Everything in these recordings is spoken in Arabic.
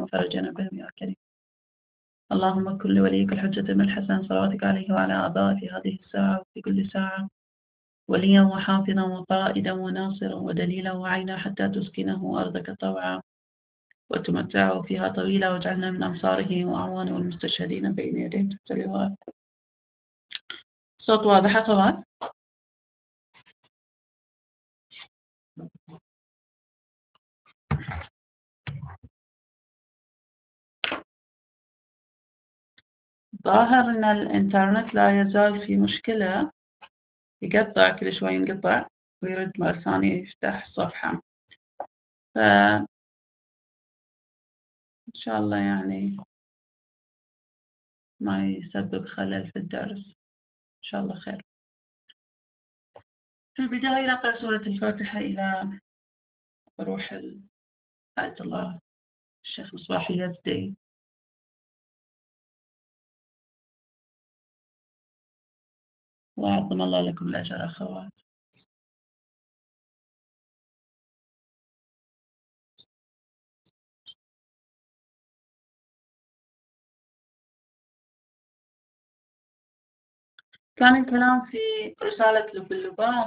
وفرجنا بهم يا كريم. اللهم كن لوليك الحجة بن الحسن صلواتك عليه وعلى أعضائه في هذه الساعة وفي كل ساعة وليا وحافظا وقائدا وناصرا ودليلا وعينا حتى تسكنه أرضك طوعا وتمتعه فيها طويلا واجعلنا من أنصاره وأعوانه والمستشهدين بين يديه تحت لواء. صوت واضح أخوات؟ ظاهر أن الإنترنت لا يزال في مشكلة، يقطع كل شوي ينقطع ويرد مرة ثانية يفتح الصفحة، فإن شاء الله يعني ما يسبب خلل في الدرس، إن شاء الله خير. في البداية نقرأ سورة الفاتحة إلى روح آية الله الشيخ مصباح اليزدي. وأعظم الله لكم الأجر أخوات. كان الكلام في رسالة لب اللباب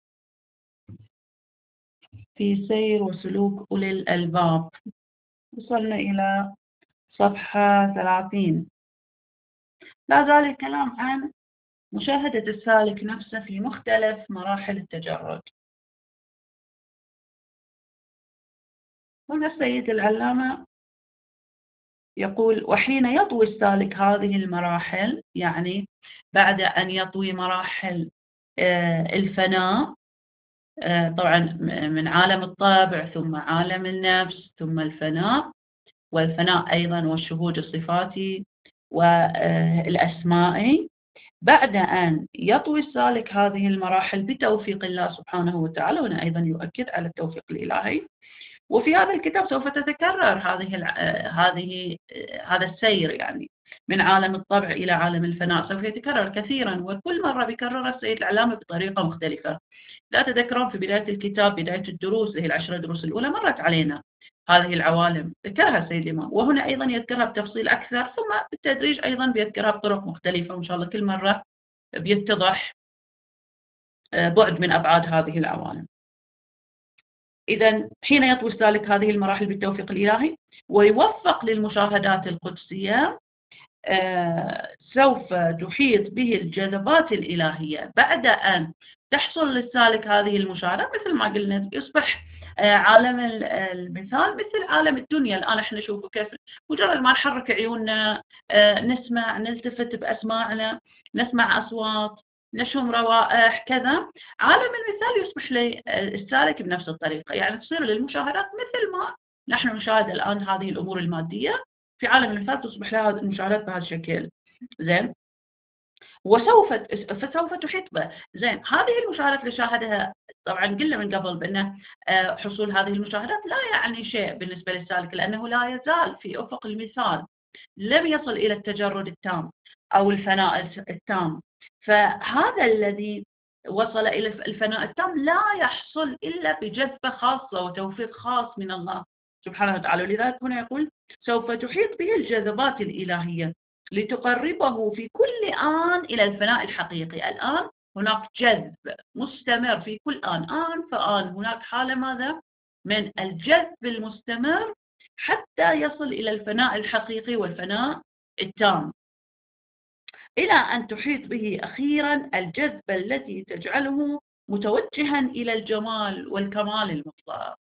في سير وسلوك أولي الألباب، وصلنا إلى صفحة 30. لا زال الكلام عن مشاهدة السالك نفسه في مختلف مراحل التجرد. هنا السيد العلامة يقول: وحين يطوي السالك هذه المراحل، يعني بعد أن يطوي مراحل الفناء، طبعا من عالم الطبع ثم عالم النفس ثم الفناء، والفناء أيضا والشهود الصفاتي والأسمائي. بعد أن يطوي السالك هذه المراحل بتوفيق الله سبحانه وتعالى، وهنا أيضا يؤكد على التوفيق الإلهي. وفي هذا الكتاب سوف تتكرر هذا السير، يعني من عالم الطبع إلى عالم الفناء سوف يتكرر كثيرا، وكل مرة بيكررها السيد العلامة بطريقة مختلفة. لا تذكرون في بداية الكتاب، بداية الدروس، هي ال10 دروس الأولى، مرت علينا هذه العوالم ذكرها السيد الإمام، وهنا أيضا يذكرها بتفصيل أكثر، ثم بالتدريج أيضا بيذكرها بطرق مختلفة، وإن شاء الله كل مرة بيتضح بعد من أبعاد هذه العوالم. إذا حين يطوي السالك هذه المراحل بالتوفيق الإلهي ويوفق للمشاهدات القدسية، سوف تحيط به الجذبات الإلهية. بعد أن تحصل للسالك هذه المشاهدات، مثل ما قلنا، يصبح عالم المثال مثل عالم الدنيا. الآن احنا نشوفه كيف مجرد ما نحرك عيوننا، نسمع، نلتفت بأسماعنا، نسمع أصوات، نشم روائح كذا. عالم المثال يصبح للسالك بنفس الطريقة، يعني تصير للمشاهدات مثل ما نحن نشاهد الآن هذه الأمور المادية، في عالم المثال تصبح لها المشاهدات بهذا الشكل. زين، فسوف تحيط به. زين، هذه المشاهدات اللي شاهدها، طبعا قلنا من قبل بأن حصول هذه المشاهدات لا يعني شيء بالنسبة للسالك، لأنه لا يزال في أفق المثال، لم يصل إلى التجرد التام أو الفناء التام. فهذا الذي وصل إلى الفناء التام لا يحصل إلا بجذبة خاصة وتوفيق خاص من الله سبحانه وتعالى. ولذلك هنا يقول: سوف تحيط به الجذبات الإلهية لتقربه في كل آن إلى الفناء الحقيقي. الآن هناك جذب مستمر في كل آن فآن، هناك حالة ماذا؟ من الجذب المستمر حتى يصل إلى الفناء الحقيقي والفناء التام، إلى أن تحيط به أخيرا الجذبة التي تجعله متوجها إلى الجمال والكمال المطلق.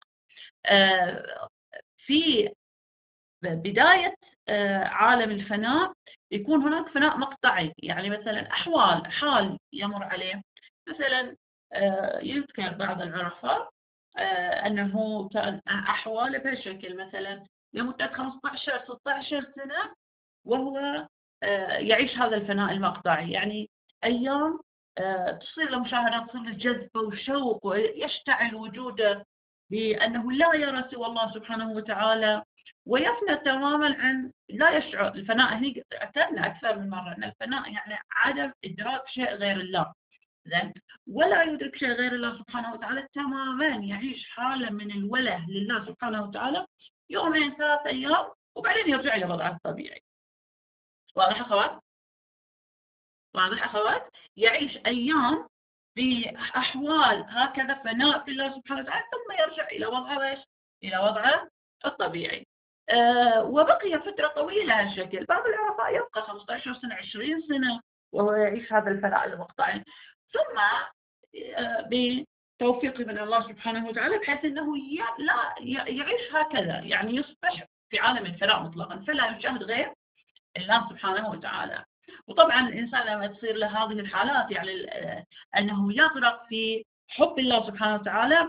في بداية عالم الفناء يكون هناك فناء مقطعي، يعني مثلا حال يمر عليه، مثلا يذكر بعض العرفاء أنه كان أحواله بهالشكل، مثلا لمدة 15-16 سنة وهو يعيش هذا الفناء المقطعي، يعني أيام تصير له مشاهدات، تصير له جذبة وشوق، ويشتعل وجوده بأنه لا يرى سوى الله سبحانه وتعالى، ويفنى تماما عن لا يشعر. الفناء هنا اعتدنا أكثر من مرة أن الفناء يعني عدم إدراك شيء غير الله، زين، ولا يدرك شيء غير الله سبحانه وتعالى تماما، يعيش حالة من الوله لله سبحانه وتعالى 2-3 أيام وبعدين يرجع إلى وضعه الطبيعي. واضح أخوات؟ واضح أخوات؟ يعيش أيام بأحوال هكذا فناء في الله سبحانه وتعالى، ثم يرجع إلى وضعه إيش؟ إلى وضعه الطبيعي. وبقي فترة طويلة هالشكل. بعض العرفاء يبقى 15 سنة 20 سنة وهو يعيش هذا الفناء المقطعي، ثم بتوفيق من الله سبحانه وتعالى بحيث أنه لا يعيش هكذا، يعني يصبح في عالم الفناء مطلقا، فلا يشاهد غير الله سبحانه وتعالى. وطبعا الإنسان لما تصير له هذه الحالات، يعني أنه يغرق في حب الله سبحانه وتعالى،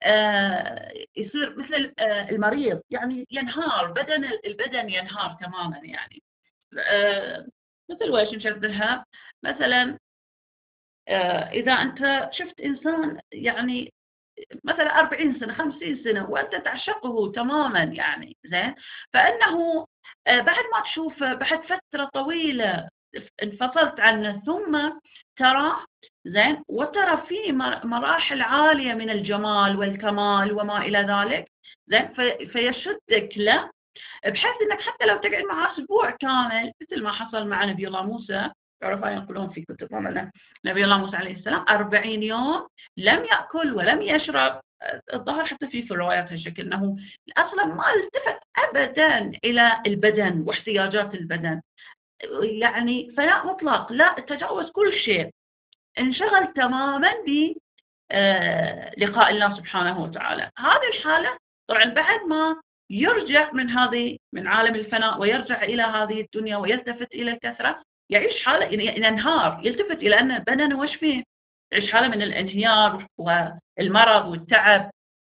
يصير مثل المريض، يعني ينهار البدن ينهار تماما. يعني مثل وإيش نشبهها؟ مثلا إذا أنت شفت إنسان يعني مثلا 40 سنة 50 سنة وأنت تعشقه تماما، يعني زين، فإنه بعد ما تشوفه بعد فترة طويلة انفصلت عنه، ثم ترى زين وترى فيه مراحل عالية من الجمال والكمال وما إلى ذلك، زين، فيشدك له، بحيث انك حتى لو تقعد معه اسبوع كامل، مثل ما حصل مع نبي الله موسى. العرفاء ينقلون في كتبهم ان نبي الله موسى عليه السلام 40 يوم لم يأكل ولم يشرب. الظاهر حتى في الروايات هالشكل انه اصلا ما التفت ابدا الى البدن واحتياجات البدن، يعني فناء مطلق، لا تجاوز كل شيء، انشغل تماما ب لقاء الله سبحانه وتعالى. هذه الحالة طبعا بعد ما يرجع من عالم الفناء ويرجع إلى هذه الدنيا ويلتفت إلى الكثرة، يعيش حالة ينهار، يلتفت إلى أن بدنه وش فيه، يعيش حالة من الانهيار والمرض والتعب.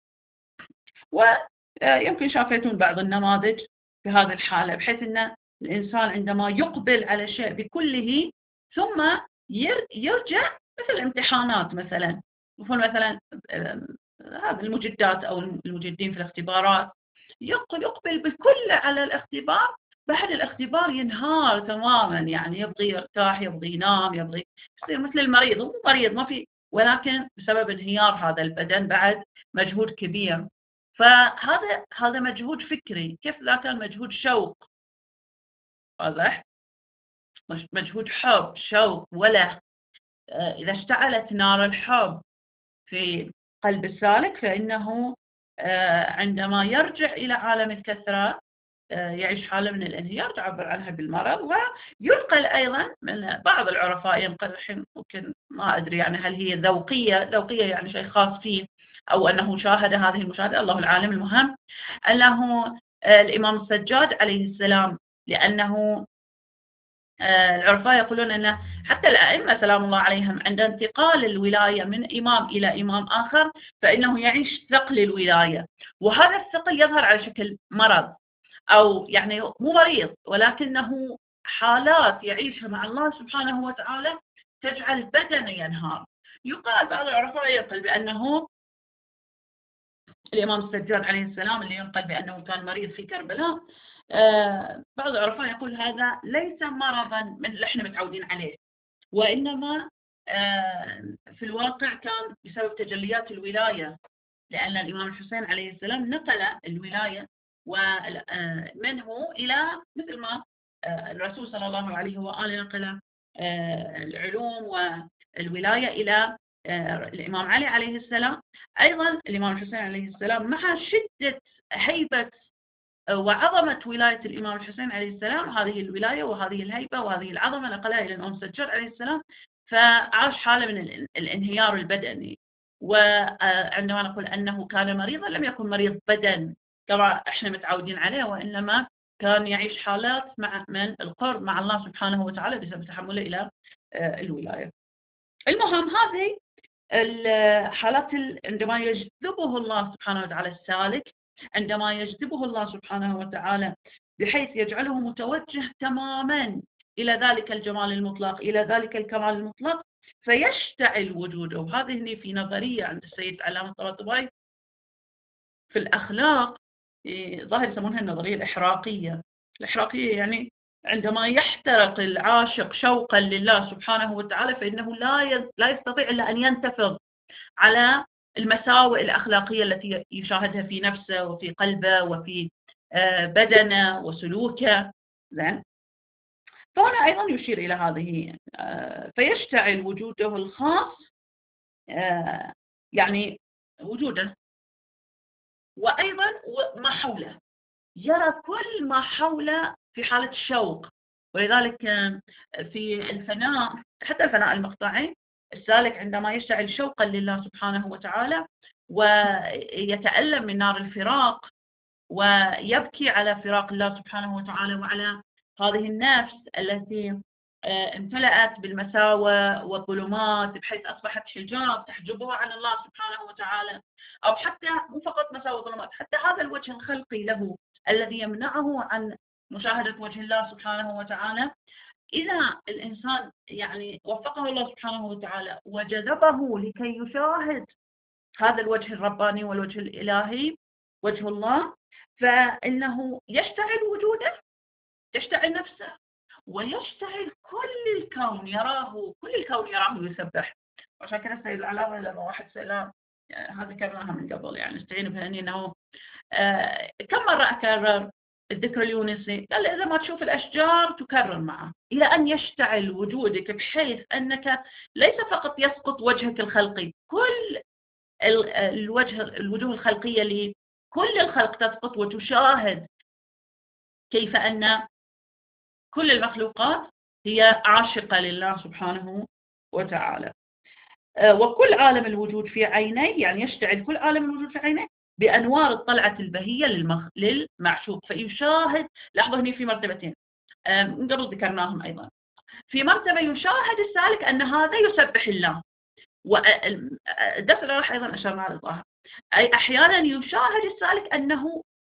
ويمكن شافتون بعض النماذج في هذه الحالة، بحيث أن الإنسان عندما يقبل على شيء بكله ثم يرجع، مثل الامتحانات مثلا، مثلا هذا المجدات أو المجدين في الاختبارات، يقبل بالكل على الاختبار، بعد الاختبار ينهار تماما، يعني يبغي يرتاح، يبغي ينام، يبغي يصير مثل المريض. هو مريض ما في، ولكن بسبب انهيار هذا البدن بعد مجهود كبير. فهذا مجهود فكري، كيف لا كان مجهود شوق؟ واضح؟ مجهود حب، شوق، وله. إذا اشتعلت نار الحب في قلب السالك، فإنه عندما يرجع إلى عالم الكثرة يعيش حالة من الانهيار تعبر عنها بالمرض. وينقل أيضا من بعض العرفاء، ينقل الحين ممكن ما أدري يعني هل هي ذوقية يعني شيء خاص فيه، أو أنه شاهد هذه المشاهدة، الله العالم. المهم أنه الإمام السجاد عليه السلام، لأنه العرفاء يقولون أن حتى الأئمة سلام الله عليهم عند انتقال الولاية من إمام إلى إمام آخر فإنه يعيش ثقل الولاية، وهذا الثقل يظهر على شكل مرض، أو يعني مو مريض ولكنه حالات يعيشها مع الله سبحانه وتعالى تجعل بدنه ينهار. يقال بعض العرفاء يقول بأنه الإمام السجاد عليه السلام اللي ينقل بأنه كان مريض في كربلاء، بعض العرفاء يقول هذا ليس مرضا من اللي احنا متعودين عليه، وإنما في الواقع كان بسبب تجليات الولاية، لأن الإمام الحسين عليه السلام نقل الولاية ومنه إلى مثل ما الرسول صلى الله عليه وآله نقل العلوم والولاية إلى الإمام علي عليه السلام. أيضا الإمام الحسين عليه السلام مع شدة هيبة وعظمة ولاية الإمام الحسين عليه السلام، هذه الولاية وهذه الهيبة وهذه العظمة نقلها إلى الإمام السجاد عليه السلام، فعاش حالة من الانهيار البدني. وعندما نقول أنه كان مريضا لم يكن مريض بدن كما احنا متعودين عليه، وإنما كان يعيش حالات من القرب مع الله سبحانه وتعالى بسبب تحمله إلى الولاية. المهم هذه الحالات عندما يجذبه الله سبحانه وتعالى السالك، عندما يجذبه الله سبحانه وتعالى بحيث يجعله متوجه تماما إلى ذلك الجمال المطلق، إلى ذلك الكمال المطلق، فيشتعل وجوده. وهذه في نظرية عند السيد العلامة الطباطبائي في الأخلاق، ظاهر يسمونها النظرية الإحراقية. الإحراقية يعني عندما يحترق العاشق شوقا لله سبحانه وتعالى فإنه لا يستطيع إلا أن ينتفض على المساوئ الأخلاقية التي يشاهدها في نفسه وفي قلبه وفي بدنه وسلوكه. زين، فهنا أيضا يشير إلى هذه فيشتعل وجوده الخاص، يعني وجوده وأيضا ما حوله، يرى كل ما حوله في حالة شوق. ولذلك في الفناء، حتى الفناء المقطعي، السالك عندما يشتعل شوقا لله سبحانه وتعالى ويتألم من نار الفراق ويبكي على فراق الله سبحانه وتعالى وعلى هذه النفس التي امتلأت بالمساوى والظلمات بحيث أصبحت حجاب تحجبها عن الله سبحانه وتعالى، أو حتى مو فقط مساوى وظلمات، حتى هذا الوجه الخلقي له الذي يمنعه عن مشاهدة وجه الله سبحانه وتعالى. إذا الإنسان يعني وفقه الله سبحانه وتعالى وجذبه لكي يشاهد هذا الوجه الرباني والوجه الإلهي، وجه الله، فإنه يشتعل وجوده، يشتعل نفسه، ويشتعل كل الكون يراه، كل الكون يراه يسبح. عشان كذا السيد العلامة لما واحد سأله، هذا ذكرناها من قبل، يعني استعين بهني أنه كم مرة أكرر الذكر اليونسي؟ قال إذا ما تشوف الأشجار تكرر معه إلى أن يشتعل وجودك بحيث أنك ليس فقط يسقط وجهك الخلقي، كل الوجوه الخلقية لكل الخلق تسقط وتشاهد كيف أن كل المخلوقات هي عاشقة لله سبحانه وتعالى. وكل عالم الوجود في عينيه، يعني يشتعل كل عالم الوجود في عينيه بأنوار الطلعة البهية للمعشوق، فيشاهد. لاحظوا هنا في مرتبتين من قبل ذكرناهم أيضا. في مرتبة يشاهد السالك أن هذا يسبح الله، والدرس اللي راح أيضا أشرنا على الظاهر، أي أحيانا يشاهد السالك أنه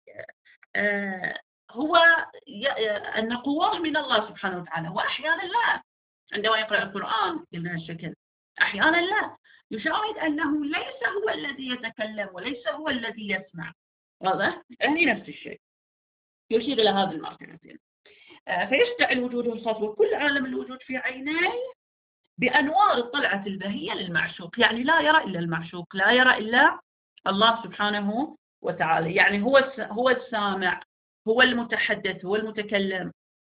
هو أن قواه من الله سبحانه وتعالى، وأحيانا لا. عندما يقرأ القرآن قلنا هالشكل، أحيانا لا، يشاهد أنه ليس هو الذي يتكلم وليس هو الذي يسمع. واضح؟ يعني نفس الشيء يشير إلى هذه المرتبتين. فيشتعل وجوده الخاص وكل عالم الوجود في عينيه بأنوار الطلعة البهية للمعشوق، يعني لا يرى إلا المعشوق، لا يرى إلا الله سبحانه وتعالى، يعني هو السامع، هو المتحدث، هو المتكلم.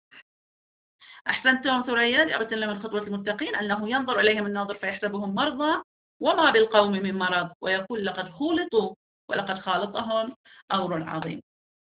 أحسنتم ثريا، جابت لنا من خطوة المتقين أنه ينظر إليهم الناظر فيحسبهم مرضى وما بالقوم من مرض، ويقول لقد خولطوا ولقد خالطهم أمر عظيم.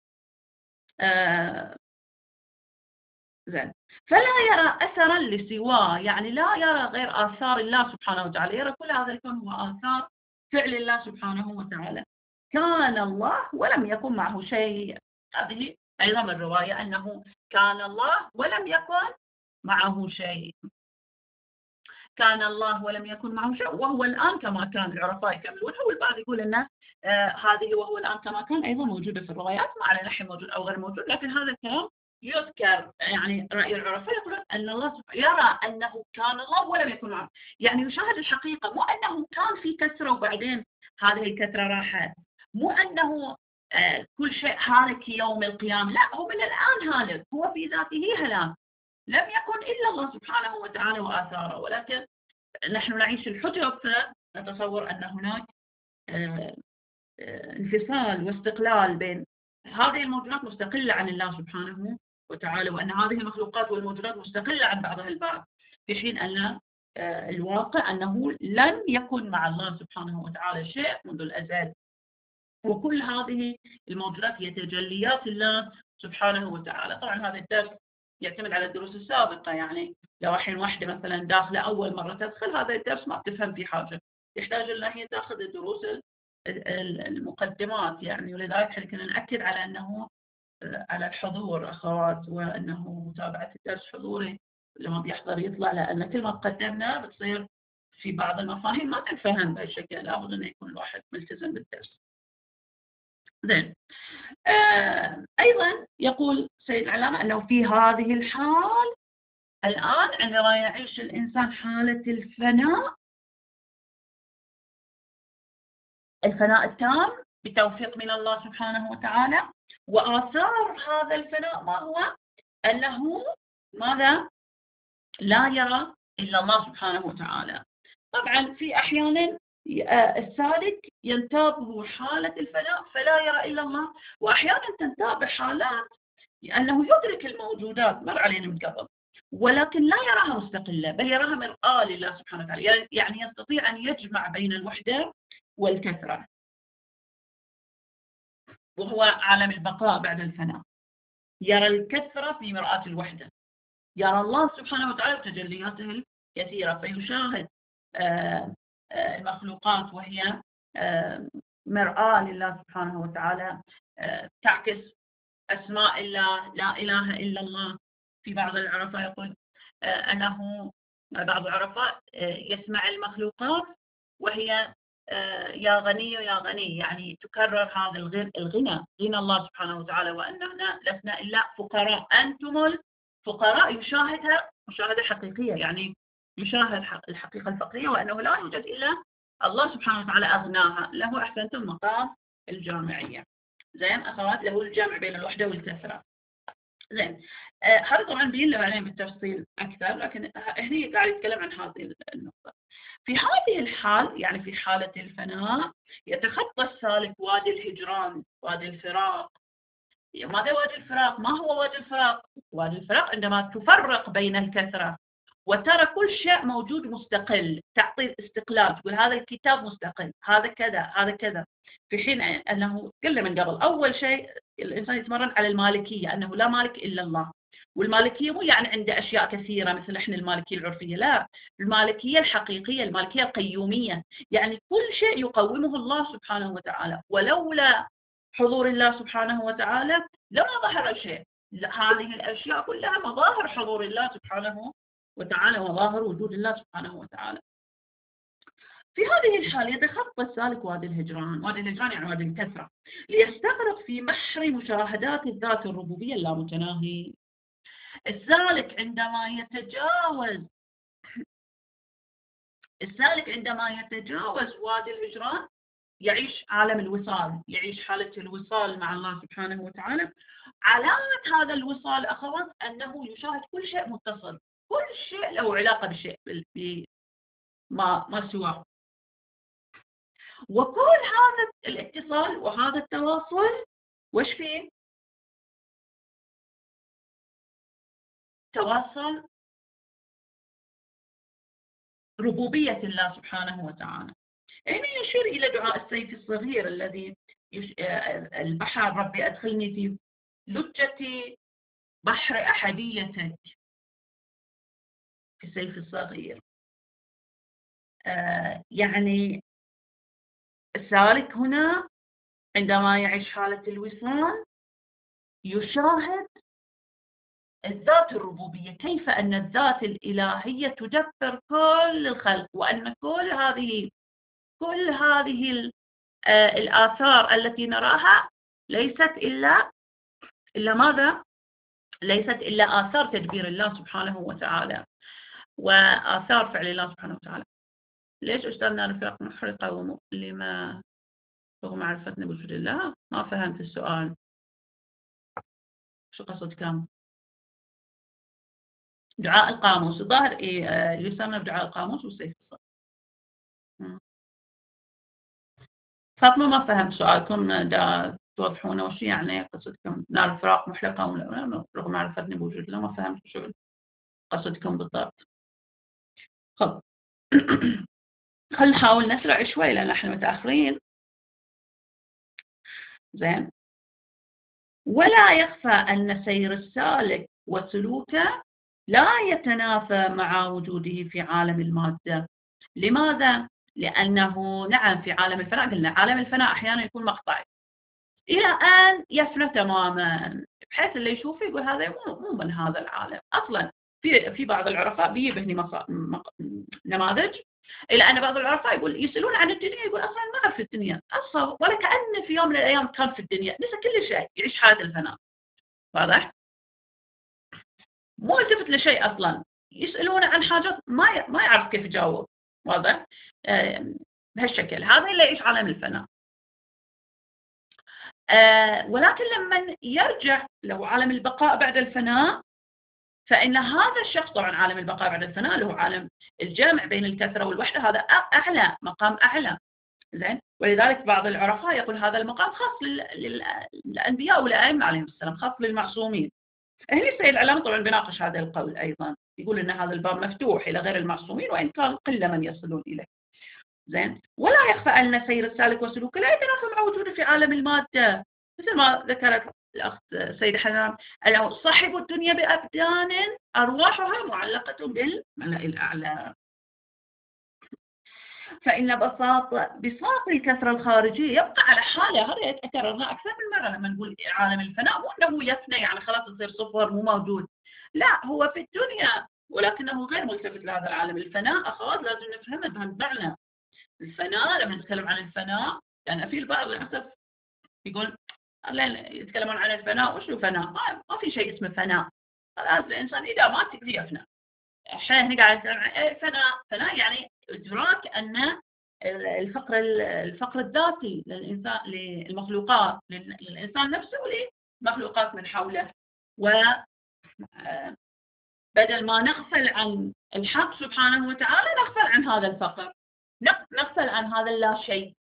زين، فلا يرى أثرا لسواه، يعني لا يرى غير آثار الله سبحانه وتعالى، يرى كل هذا الكون هو آثار فعل الله سبحانه وتعالى. كان الله ولم يكن معه شيء. هذه أيضا الرواية أنه كان الله ولم يكن معه شيء، كان الله ولم يكن معه شيء وهو الآن كما كان. العرفاء يكملونها، والبعض يقول أن هذه وهو الآن كما كان أيضا موجودة في الروايات، ما على نحن موجود أو غير موجود، لكن هذا الكلام يذكر. يعني رأي العرفاء يقولون أن الله يرى أنه كان الله ولم يكن معه، يعني يشاهد الحقيقة، مو أنه كان في كثرة وبعدين هذه الكثرة راحت، مو أنه كل شيء هالك يوم القيامة، لا، هو من الآن هالك، هو في ذاته هلاك، لم يكن إلا الله سبحانه وتعالى وآثاره. ولكن نحن نعيش الحجب، فنتصور أن هناك انفصال واستقلال بين هذه الموجودات مستقلة عن الله سبحانه وتعالى، وأن هذه المخلوقات والموجودات مستقلة عن بعضها البعض، في حين أن الواقع أنه لم يكن مع الله سبحانه وتعالى شيء منذ الأزل، وكل هذه الموجودات هي تجليات الله سبحانه وتعالى. طبعا هذا الدرس يعتمد على الدروس السابقة، يعني لو الحين واحدة مثلا داخلة أول مرة تدخل هذا الدرس ما بتفهم في حاجة، يحتاج أن هي تأخذ الدروس المقدمات يعني. ولذلك احنا كنا نأكد على أنه على الحضور أخوات، وأنه متابعة الدرس حضوري، لما بيحضر يطلع، لأن كل ما تقدمنا بتصير في بعض المفاهيم ما تنفهم بهالشكل، لابد أن يكون الواحد ملتزم بالدرس. زين، أيضا يقول سيد العلامة أنه في هذه الحال الآن عندما يعيش الإنسان حالة الفناء التام بتوفيق من الله سبحانه وتعالى، وآثار هذا الفناء ما هو؟ أنه ماذا؟ لا يرى إلا الله سبحانه وتعالى. طبعا في أحيانا السالك ينتابه حالة الفناء فلا يرى إلا الله، وأحيانا تنتابه حالات أنه يدرك الموجودات مر علينا من قبل، ولكن لا يراها مستقلة، بل يراها مرآة لله سبحانه وتعالى، يعني يستطيع أن يجمع بين الوحدة والكثرة، وهو عالم البقاء بعد الفناء. يرى الكثرة في مرآة الوحدة، يرى الله سبحانه وتعالى وتجلياته الكثيرة، فيشاهد المخلوقات وهي مرآة لله سبحانه وتعالى، تعكس أسماء الله، لا إله إلا الله. في بعض العرفاء يقول أنه بعض العرفاء يسمع المخلوقات وهي يا غني يا غني، يعني تكرر هذا الغنى، غنى الله سبحانه وتعالى، وأننا لسنا إلا فقراء، أنتم الفقراء. يشاهدها مشاهدة حقيقية، يعني يشاهد الحقيقة الفقرية، وأنه لا يوجد إلا الله سبحانه وتعالى أغناها، له أحسنتم المقام الجامعية. زين أخوات، له الجمع بين الوحدة والكثرة. زين هذا طبعا بين بعدين بالتفصيل أكثر، لكن هنا قاعد يتكلم عن هذه النقطة. في هذه الحال، يعني في حالة الفناء، يتخطى السالك وادي الهجران، وادي الفراق. ماذا وادي الفراق؟ ما هو وادي الفراق؟ وادي الفراق عندما تفرق بين الكثرة وترى كل شيء موجود مستقل، تعطي الاستقلال، تقول هذا الكتاب مستقل، هذا كذا، هذا كذا. في حين أنه قلنا من قبل أول شيء الإنسان يتمرن على المالكية، أنه لا مالك إلا الله. والمالكية مو يعني عنده أشياء كثيرة مثل إحنا المالكية العرفية، لا، المالكية الحقيقية، المالكية القيومية، يعني كل شيء يقومه الله سبحانه وتعالى، ولولا حضور الله سبحانه وتعالى لما ظهر شيء. هذه الأشياء كلها مظاهر حضور الله سبحانه وتعالى، وظاهر وجود الله سبحانه وتعالى. في هذه الحال يتخطى السالك وادي الهجران، وادي الهجران يعني وادي الكثرة، ليستغرق في بحر مشاهدات الذات الربوبية اللامتناهي. السالك عندما يتجاوز وادي الهجران يعيش عالم الوصال، يعيش حالة الوصال مع الله سبحانه وتعالى. علامة هذا الوصال أخوات أنه يشاهد كل شيء متصل، كل شيء له علاقة بشيء ما سواه، وكل هذا الاتصال وهذا التواصل وش فيه؟ تواصل ربوبية الله سبحانه وتعالى. يعني يشير إلى دعاء السيف الصغير الذي البحر ربي أدخلني في لجة بحر أحديتك، في السيف الصغير. يعني السالك هنا عندما يعيش حالة الوصال يشاهد الذات الربوبية، كيف أن الذات الإلهية تدبر كل الخلق، وأن كل هذه الآثار التي نراها ليست إلا ماذا؟ ليست إلا آثار تدبير الله سبحانه وتعالى وآثار فعل الله سبحانه وتعالى. ليش أستاذنا الفرق محرقة ومؤلمة رغم معرفتنا بوجود الله؟ ما فهمت السؤال، شو قصدكم؟ دعاء القاموس الظاهر يسمى بدعاء القاموس والسيف الصغير. فاطمة ما فهمت سؤالكم، دا توضحونه وش يعني قصدكم؟ نار الفراق محرقة رغم معرفتني بوجود الله، ما فهمت شو قصدكم بالضبط. خب خلينا نحاول نسرع شوي لأن احنا متأخرين. زين. ولا يخفى أن سير السالك وسلوكه لا يتنافى مع وجوده في عالم المادة. لماذا؟ لأنه نعم في عالم الفناء، قلنا عالم الفناء أحيانا يكون مقطعي إلى أن يفنى تماما، بحيث اللي يشوفه يقول هذا مو من هذا العالم أصلا. في بعض العرفاء بيبهني نماذج، إلى أن بعض العرفاء يسألون عن الدنيا، يقول أصلا ما أعرف الدنيا أصلا، ولا كأن في يوم من الأيام كان في الدنيا، نسى كل شيء، يعيش حالة الفناء. واضح؟ مو التفت لشيء أصلا، يسألون عن حاجات ما يعرف كيف يجاوب. واضح؟ بهالشكل هذا اللي يعيش عالم الفناء. ولكن لما يرجع له عالم البقاء بعد الفناء فإن هذا الشخص طبعا عالم البقاء بعد الفناء اللي هو عالم الجمع بين الكثرة والوحدة، هذا أعلى مقام أعلى. زين، ولذلك بعض العرفاء يقول هذا المقام خاص للأنبياء والأئمة عليهم السلام، خاص للمعصومين. هنا السيد العلامة طبعا بيناقش هذا القول أيضا، يقول أن هذا الباب مفتوح إلى غير المعصومين وإن كان قلة من يصلون إليه. زين، ولا يخفى أن سير السالك وسلوكه لا يتنافى مع وجوده في عالم المادة، مثل ما ذكرت الأخت سيدة حنان أنه صاحب الدنيا بأبدان أرواحها معلقة بالملأ الأعلى. فإن بساط الكثرة الخارجية يبقى على حاله، هذا يتكررنا أكثر من مرة لما نقول عالم الفناء، مو أنه يفنى يعني خلاص يصير صفر مو موجود، لا هو في الدنيا ولكنه غير ملتفت لهذا العالم. الفناء أخوات لازم نفهمه بهالمعنى. الفناء لما نتكلم عن الفناء، لأن يعني في البعض للأسف يقول يتكلمون عن الفناء، وشو فناء؟ ما في شيء اسمه فناء، خلاص الإنسان إذا مات يفنى. احنا هنا قاعد نتكلم عن فناء يعني إدراك أن الفقر الذاتي للإنسان للمخلوقات، للإنسان نفسه ولمخلوقات من حوله، وبدل ما نغفل عن الحق سبحانه وتعالى نغفل عن هذا الفقر، نغفل عن هذا اللا شيء.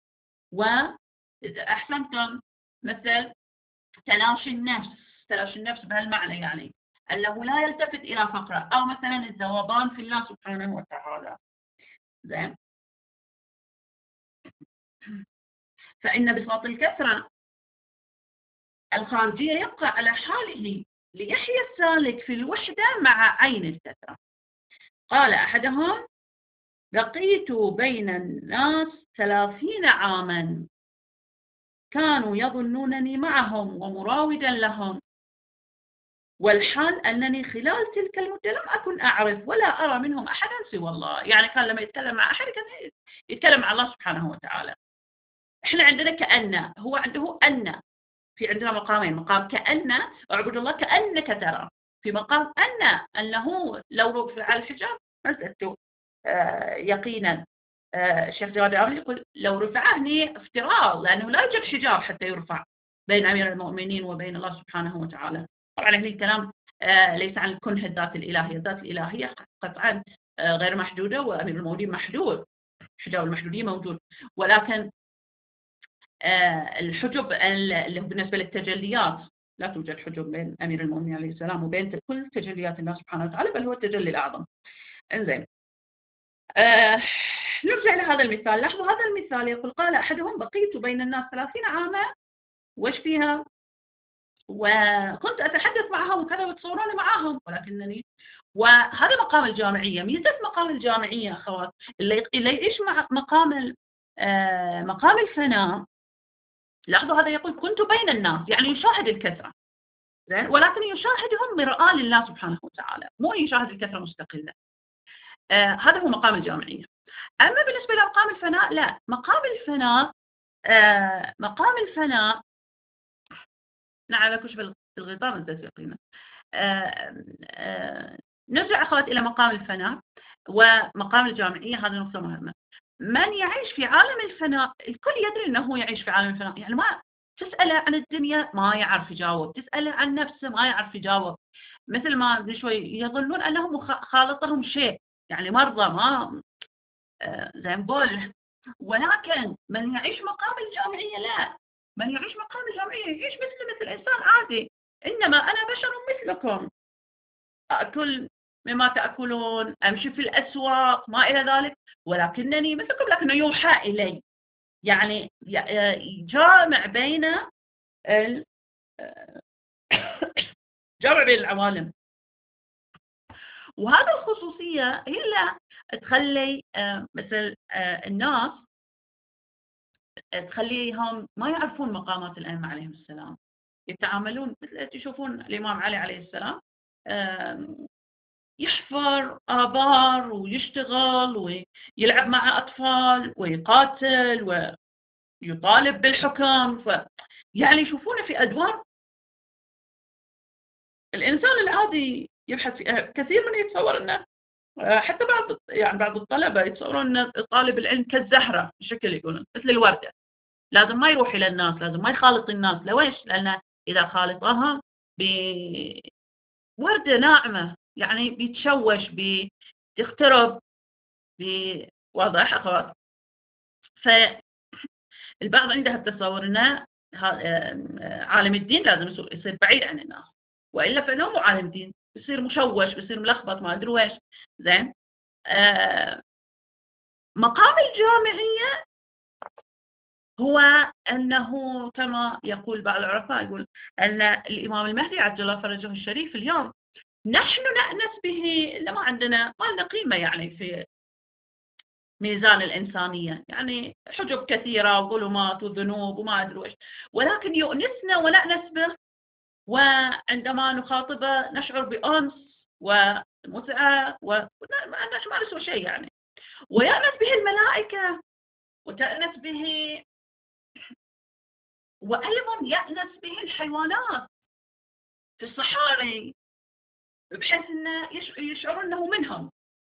وأحسنتم مثل تلاشي النفس بهالمعنى، يعني أنه لا يلتفت إلى فقره، أو مثلا الذوبان في الله سبحانه وتعالى. زين، فإن بساط الكثرة الخارجية يبقى على حاله ليحيى السالك في الوحدة مع عين الكثرة. قال أحدهم: بقيت بين الناس 30 عاما كانوا يظنونني معهم ومراودا لهم، والحال أنني خلال تلك المدة لم أكن أعرف ولا أرى منهم أحدا سوى الله. يعني كان لما يتكلم مع أحد كان يتكلم مع الله سبحانه وتعالى. إحنا عندنا كأن، هو عنده أن، في عندنا مقامين، مقام كأن أعبد الله كأنك ترى، في مقام أنه لو رفع الحجاب نزلته يقينا. الشيخ جواد العامري يقول لو رفعه هني افتراض، لأنه لا يوجد حجاب حتى يرفع بين أمير المؤمنين وبين الله سبحانه وتعالى. طبعا هنا الكلام ليس عن كنه الذات الإلهية، الذات الإلهية قطعا غير محدودة، وأمير المؤمنين محدود، حجاب المحدودية موجود، ولكن الحجب اللي بالنسبة للتجليات لا توجد حجب بين أمير المؤمنين عليه السلام وبين كل تجليات الله سبحانه وتعالى، بل هو التجلي الأعظم. انزين، نرجع إلى هذا المثال. لاحظوا هذا المثال يقول: قال أحدهم: بقيت بين الناس 30 عاما، وش فيها؟ وكنت أتحدث معهم وكذا وتصوروني معهم، ولكنني، وهذا مقام الجامعية. ميزة مقام الجامعية أخوات اللي يعيش مع مقام الفناء. لاحظوا هذا يقول كنت بين الناس، يعني يشاهد الكثرة، ولكن يشاهدهم مرآة لله سبحانه وتعالى، مو يشاهد الكثرة مستقلة. هذا هو مقام الجامعية. أما بالنسبة لمقام الفناء لا، مقام الفناء نعم كش بالغطاء نزلت يقينا. نرجع أخوات إلى مقام الفناء ومقام الجامعية، هذه نقطة مهمة. من يعيش في عالم الفناء الكل يدري أنه يعيش في عالم الفناء، يعني ما تسأله عن الدنيا ما يعرف يجاوب، تسأله عن نفسه ما يعرف يجاوب، مثل ما قبل شوي يظنون أنهم خالطهم شيء، يعني مرضى ما زين بول. ولكن من يعيش مقام الجامعية لا، من يعيش مقام الجامعية يعيش مثل إنسان عادي، إنما أنا بشر مثلكم، أكل مما تأكلون، أمشي في الأسواق ما إلى ذلك، ولكنني مثلكم لكنه يوحى إلي، يعني جامع بين جامع بين العوالم. وهذا الخصوصية هي اللي تخلي مثل الناس تخليهم ما يعرفون مقامات الأئمة عليهم السلام، يتعاملون مثل تشوفون الإمام علي عليه السلام يحفر آبار ويشتغل ويلعب مع أطفال ويقاتل ويطالب بالحكم، يعني يشوفونه في أدوار الإنسان العادي يبحث فيها. كثير من يتصور أنه حتى بعض الطلبة يتصورون أن طالب العلم كالزهرة بشكل، يقولون مثل الوردة، لازم ما يروح إلى الناس، لازم ما يخالط الناس. لويش؟ لأن إذا خالطها بوردة ناعمة يعني بيتشوش، بتخترب، واضح أخوات؟ فالبعض عنده التصور أنه عالم الدين لازم يصير بعيد عن الناس، وإلا فإنه مو عالم دين، بيصير مشوش، بيصير ملخبط، ما أدري ويش. زين. مقام الجامعية هو أنه كما يقول بعض العرفاء، يقول أن الإمام المهدي عجل الله فرجه الشريف اليوم نحن نأنس به، إلا ما لنا قيمة يعني في ميزان الإنسانية، يعني حجب كثيرة وظلمات وذنوب وما أدري وإيش، ولكن يؤنسنا ونأنس به، وعندما نخاطبه نشعر بأنس ومتعة ما نسوى شيء يعني. ويأنس به الملائكة، وتأنس به، وأيضا يأنس به الحيوانات في الصحاري، بحيث أن يشعرون أنه منهم،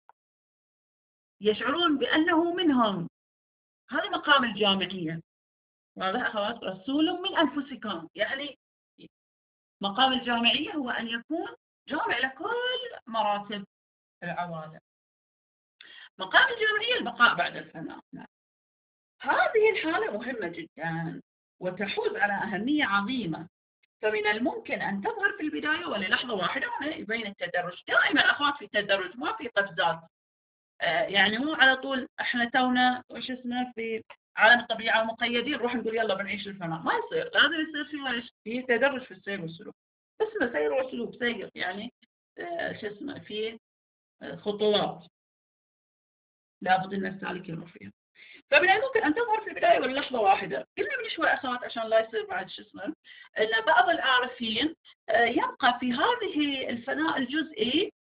يشعرون بأنه منهم. هذا مقام الجامعية. واضح أخوات؟ رسول من أنفسكم، يعني مقام الجامعية هو أن يكون جامع لكل مراتب العوالم. مقام الجامعية البقاء بعد الفناء. هذه الحالة مهمة جدا وتحوز على أهمية عظيمة، فمن الممكن أن تظهر في البداية وللحظة واحدة. هنا يبين التدرج دائما أخوات، في تدرج ما في قفزات. يعني مو على طول احنا تونا وش اسمه في عالم الطبيعة مقيدين نروح نقول يلا بنعيش الفناء، ما يصير. لازم يصير في تدرج في السير والسلوك. اسمه سير وسلوك، سير يعني شو اسمه في خطوات لابد ان السالك يمر فيها. فمن الممكن ان تظهر في البدايه ولا لحظه واحده. قلنا من شوي اخوات عشان لا يصير بعد شو اسمه ان بعض العارفين يبقى في هذه الفناء الجزئي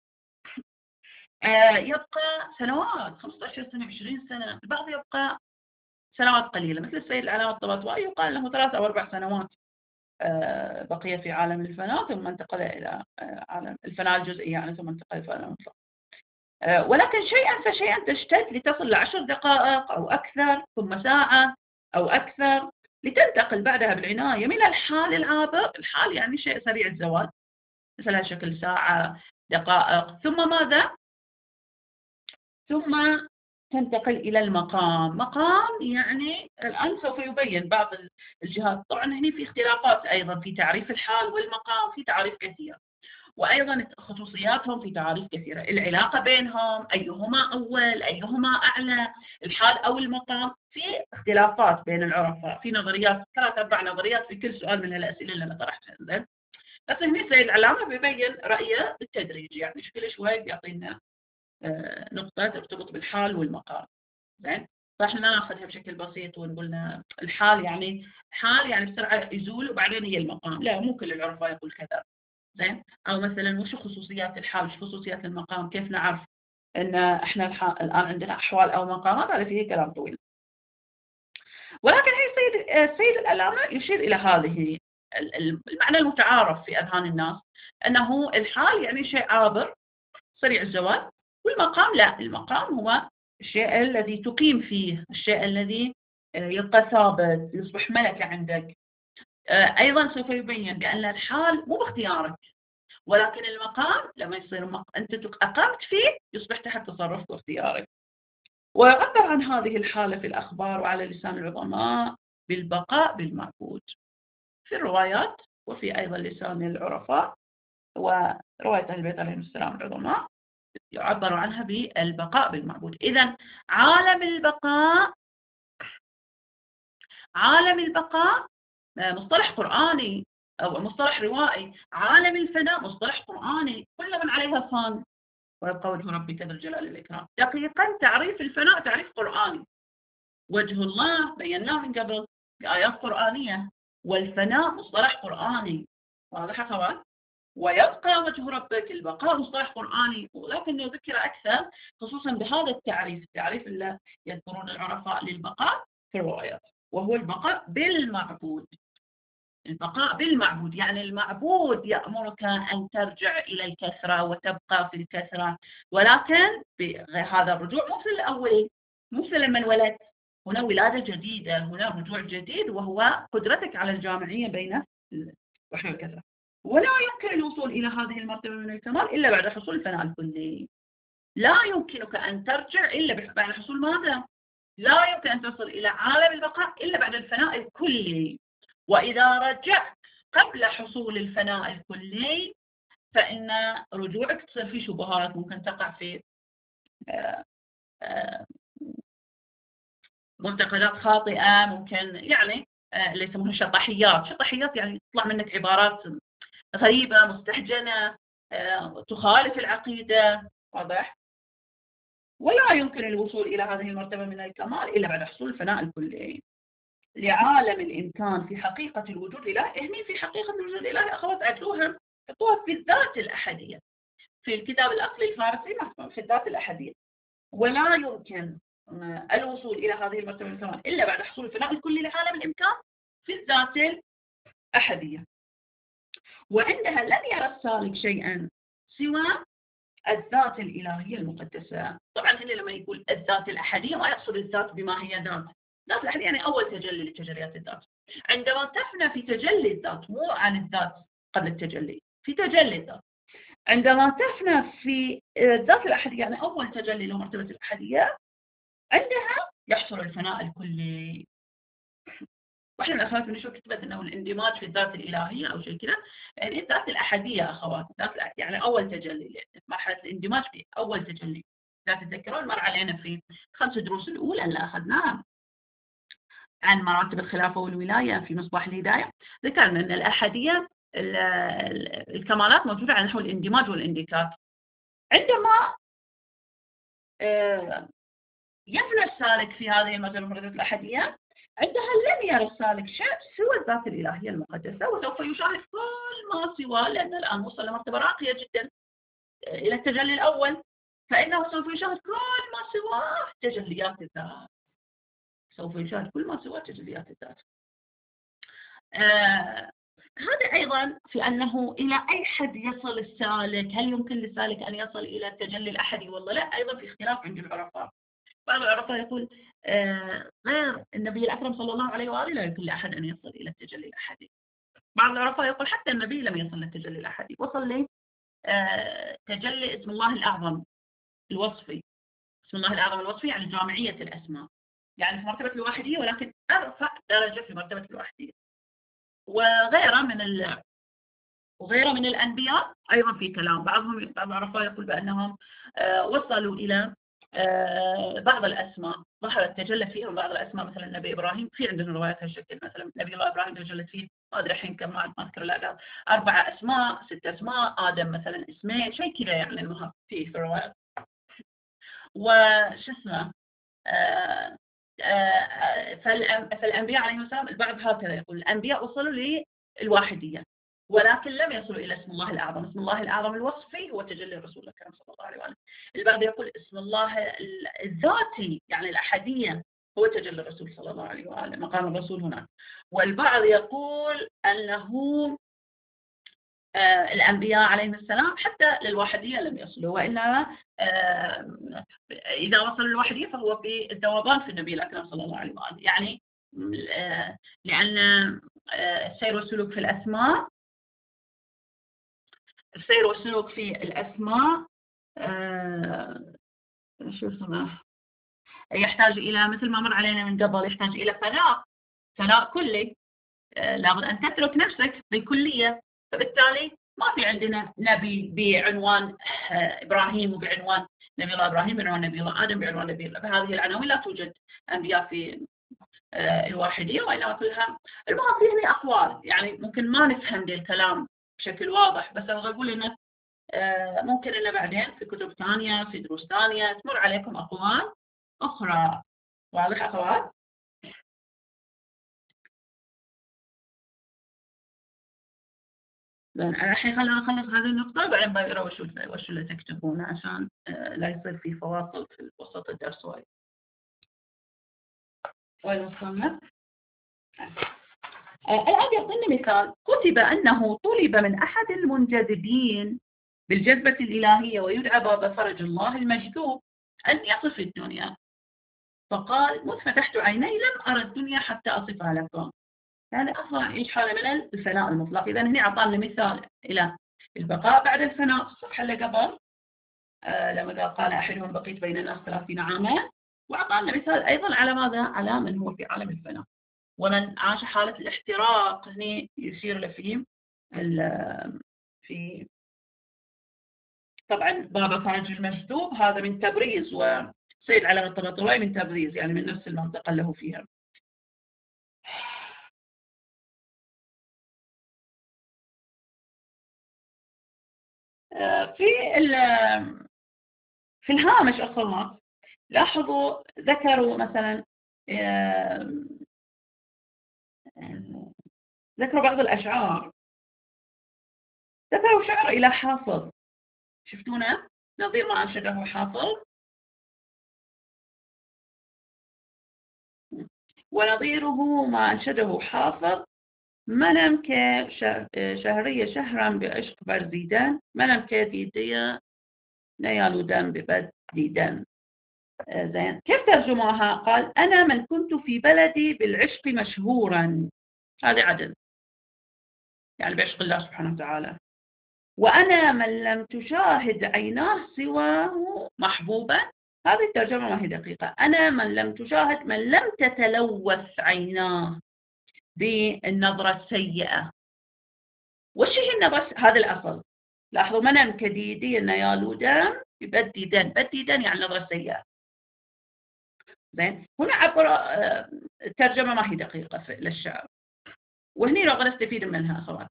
يبقى سنوات، 15 سنه، 20 سنه، البعض يبقى سنوات قليله، مثل السيد العلامه الطباطبائي يقال له 3 أو 4 سنوات بقي في عالم الفناء، ثم انتقل الى عالم الفناء الجزئي يعني، ثم انتقل الى عالم المطلق. ولكن شيئا فشيئا تشتد لتصل ل10 دقائق أو أكثر، ثم ساعة أو أكثر، لتنتقل بعدها بالعناية من الحال العابر. الحال يعني شيء سريع الزوال، مثل شكل ساعة، دقائق، ثم ماذا؟ ثم تنتقل إلى المقام. مقام يعني الآن سوف يبين بعض الجهات. طبعا هنا في اختلافات أيضا في تعريف الحال والمقام، في تعريف كثير، وأيضا خصوصياتهم في تعاريف كثيرة، العلاقة بينهم، أيهما أول، أيهما أعلى، الحال أو المقام. في اختلافات بين العرفاء، في نظريات 3 4 نظريات في كل سؤال من الأسئلة اللي أنا طرحتها. زين، بس هنا سيد العلامة بيبين رأيه بالتدريج، يعني كل شوي بيعطينا نقطة ترتبط بالحال والمقام. زين، فاحنا ناخذها بشكل بسيط ونقول الحال يعني حال يعني بسرعة يزول، وبعدين هي المقام. لا، مو كل العرفاء يقول كذا. زين، او مثلا وش خصوصيات الحال، وش خصوصيات المقام، كيف نعرف ان احنا الان عندنا احوال او مقامات. هذا فيه كلام طويل، ولكن هي السيد العلامة يشير الى هذه المعنى المتعارف في اذهان الناس، انه الحال يعني شيء عابر سريع الزوال، والمقام لا، المقام هو الشيء الذي تقيم فيه، الشيء الذي يبقى ثابت، يصبح ملكة عندك. ايضا سوف يبين بان الحال مو باختيارك، ولكن المقام لما يصير أنت أقمت فيه يصبح تحت تصرفك واختيارك. ويعبر عن هذه الحالة في الأخبار وعلى لسان العظماء بالبقاء بالمعبود في الروايات، وفي أيضا لسان العرفاء ورواية أهل البيت عليهم السلام العظماء يعبر عنها بالبقاء بالمعبود. إذن عالم البقاء، عالم البقاء مصطلح قرآني أو مصطلح روائي، عالم الفناء مصطلح قرآني، كل من عليها فان ويبقى وجه ربك ذو الجلال والإكرام. دقيقا تعريف الفناء تعريف قرآني، وجه الله بيناه من قبل بآيات قرآنية، والفناء مصطلح قرآني. واضح أخوات؟ ويبقى وجه ربك، البقاء مصطلح قرآني، ولكن نذكر أكثر خصوصا بهذا التعريف اللي يذكرون العرفاء للبقاء في الروايات، وهو البقاء بالمعبود. البقاء بالمعبود يعني المعبود يأمرك أن ترجع إلى الكثرة وتبقى في الكثرة، ولكن هذا الرجوع مو مثل الأول، مو مثل لما انولدت. هنا ولادة جديدة، هنا رجوع جديد، وهو قدرتك على الجامعية بين الوحي والكثرة. ولا يمكن الوصول إلى هذه المرتبة من الكمال إلا بعد حصول الفناء الكلي. لا يمكنك أن ترجع إلا بعد حصول ماذا؟ لا يمكن أن تصل إلى عالم البقاء إلا بعد الفناء الكلي. وإذا رجعت قبل حصول الفناء الكلي فإن رجوعك تصير في شبهات، ممكن تقع في معتقدات خاطئة، ممكن يعني اللي يسمونها شطحيات يعني تطلع منك عبارات غريبة مستهجنة تخالف العقيدة. واضح؟ ولا يمكن الوصول إلى هذه المرتبة من الكمال إلا بعد حصول الفناء الكلي لعالم الإمكان في حقيقة الوجود الإلهي. هني في حقيقة الوجود الإلهي أخوات عدلوها حطوها في الذات الأحدية في الكتاب الأصلي الفارسي في الذات الأحدية. ولا يمكن الوصول إلى هذه المرتبة من الكمال إلا بعد حصول الفناء الكلي لعالم الإمكان في الذات الأحدية. وعندها لن يرى السالك شيئا سوى الذات الإلهية المقدسة. طبعا هنا لما يقول الذات الأحدية ما يقصد الذات بما هي ذات. الذات الأحدية يعني أول تجلي لتجليات الذات. عندما تفنى في تجلي الذات، مو عن الذات قبل التجلي، في تجلي الذات. عندما تفنى في الذات الأحدية يعني أول تجلي لمرتبة الأحدية، عندها يحصل الفناء الكلي. واحنا من الاخوات بنشوف كتبت انه الاندماج في الذات الالهيه او شيء كذا، يعني الذات الاحديه اخوات، يعني اول تجلي، مرحله الاندماج في اول تجلي. لا تتذكرون مر علينا في 5 دروس الاولى اللي اخذناها عن مراتب الخلافه والولايه في مصباح الهدايه، ذكرنا ان الاحديه الكمالات موجوده على نحو الاندماج والاندكاك. عندما يفنى السالك في هذه المرتبه الاحديه، عندها لن يرى السالك شيء سوى الذات الإلهية المقدسة، وسوف يشاهد كل ما سواه، لأن الآن وصل لمرتبة راقية جدا إلى التجلي الأول، فإنه سوف يشاهد كل ما سواه تجليات الذات. سوف يشاهد كل ما سواه تجليات الذات. هذا أيضا في أنه إلى أي حد يصل السالك، هل يمكن للسالك أن يصل إلى التجلي الأحدي ولا لا؟ أيضا في اختلاف عند العرفاء. بعض العرفاء يقول غير النبي الأكرم صلى الله عليه وآله لا يمكن لأحد أن يصل إلى التجلي الأحدي. بعض العرفاء يقول حتى النبي لم يصل للتجلي الأحدي، وصل لي تجلي اسم الله الأعظم الوصفي. اسم الله الأعظم الوصفي يعني جامعية الأسماء، يعني في مرتبة الواحدية، ولكن أرفع درجة في مرتبة الواحدية. وغيره من الأنبياء أيضا في كلام. بعض العرفاء يقول بأنهم وصلوا إلى بعض الأسماء ظهرت تجلت فيهم بعض الأسماء، مثلا النبي إبراهيم في عندنا روايات هالشكل، مثلا نبي الله إبراهيم تجلت فيه ما أدري الحين كم، ما أذكر، لا 4 أسماء 6 أسماء، آدم مثلا اسمين، شيء كذا يعني المهم فيه في الروايات. وش اسمه فالأنبياء عليهم السلام البعض هكذا يقول الأنبياء وصلوا للواحدية ولكن لم يصلوا إلى اسم الله الأعظم. اسم الله الأعظم الوصفي هو تجلي الرسول الكريم صلى الله عليه وآله. البعض يقول اسم الله الذاتي يعني الأحدية هو تجلي الرسول صلى الله عليه وآله، مقام الرسول هناك. والبعض يقول أنه الأنبياء عليهم السلام حتى للواحدية لم يصلوا، وإنما إذا وصلوا للواحدية فهو في الذوبان في النبي الأكرم صلى الله عليه وآله، يعني لأن السير والسلوك في الأسماء، السير والسلوك في الأسماء شو اسمه يحتاج إلى مثل ما مر علينا من قبل، يحتاج إلى فناء كلي، لابد أن تترك نفسك بالكلية. فبالتالي ما في عندنا نبي بعنوان إبراهيم وبعنوان نبي الله إبراهيم، بعنوان نبي الله آدم، بعنوان نبي الله، بهذه العناوين لا توجد أنبياء في الواحدية، وإنما كلها المهم في هنا أقوال، يعني ممكن ما نفهم ذا الكلام بشكل واضح، بس أبغى أقول إنه ممكن إنه بعدين في كتب ثانية في دروس ثانية تمر عليكم أقوال أخرى. واضح أخوات؟ الحين خلينا نخلص هذه النقطة وبعدين بقرا وش اللي تكتبونه عشان لا يصير في فواصل في وسط الدرس وايد. وين وصلنا؟ الآن يعطيني مثال: كتب أنه طلب من أحد المنجذبين بالجذبة الإلهية ويدعى باب فرج الله المجذوب أن يصف الدنيا، فقال: مذ فتحت عيني لم أرى الدنيا حتى أصفها لكم. يعني أصلا يعيش حالة من الفناء المطلق. إذا هنا أعطانا مثال إلى البقاء بعد الفناء في الصفحة اللي قبل، لما قال أحدهم بقيت بين الناس 30 عاما، وأعطانا مثال أيضا على ماذا؟ على من هو في عالم الفناء. ومن عاش حالة الاحتراق هنا يشير له في طبعا بابا فاج المجذوب، هذا من تبريز، وسيد علم الطباطبائي من تبريز، يعني من نفس المنطقة اللي هو فيها. في في الهامش أصلا لاحظوا ذكروا مثلا ذكروا بعض الأشعار، ذكروا شعر إلى حافظ، شفتونه نظير ما أنشده حافظ، ونظيره ما أنشده حافظ: منم كشهرية شهرا بعشق برزيدان، منم كديدية نيالو دم ببد ديدان. زين، كيف ترجموها؟ قال: أنا من كنت في بلدي بالعشق مشهورا، هذه عدل يعني بعشق الله سبحانه وتعالى. وأنا من لم تشاهد عيناه سواه محبوبا، هذه الترجمة ما هي دقيقة. أنا من لم تشاهد، من لم تتلوث عيناه بالنظرة السيئة. وش هي النظرة؟ هذا الأصل. لاحظوا: منم كديدي النيالو دم بدي دن، بدي دن يعني نظرة سيئة. زين، هنا عبر الترجمة ما هي دقيقة للشعر، وهني لو نستفيد منها أخوات.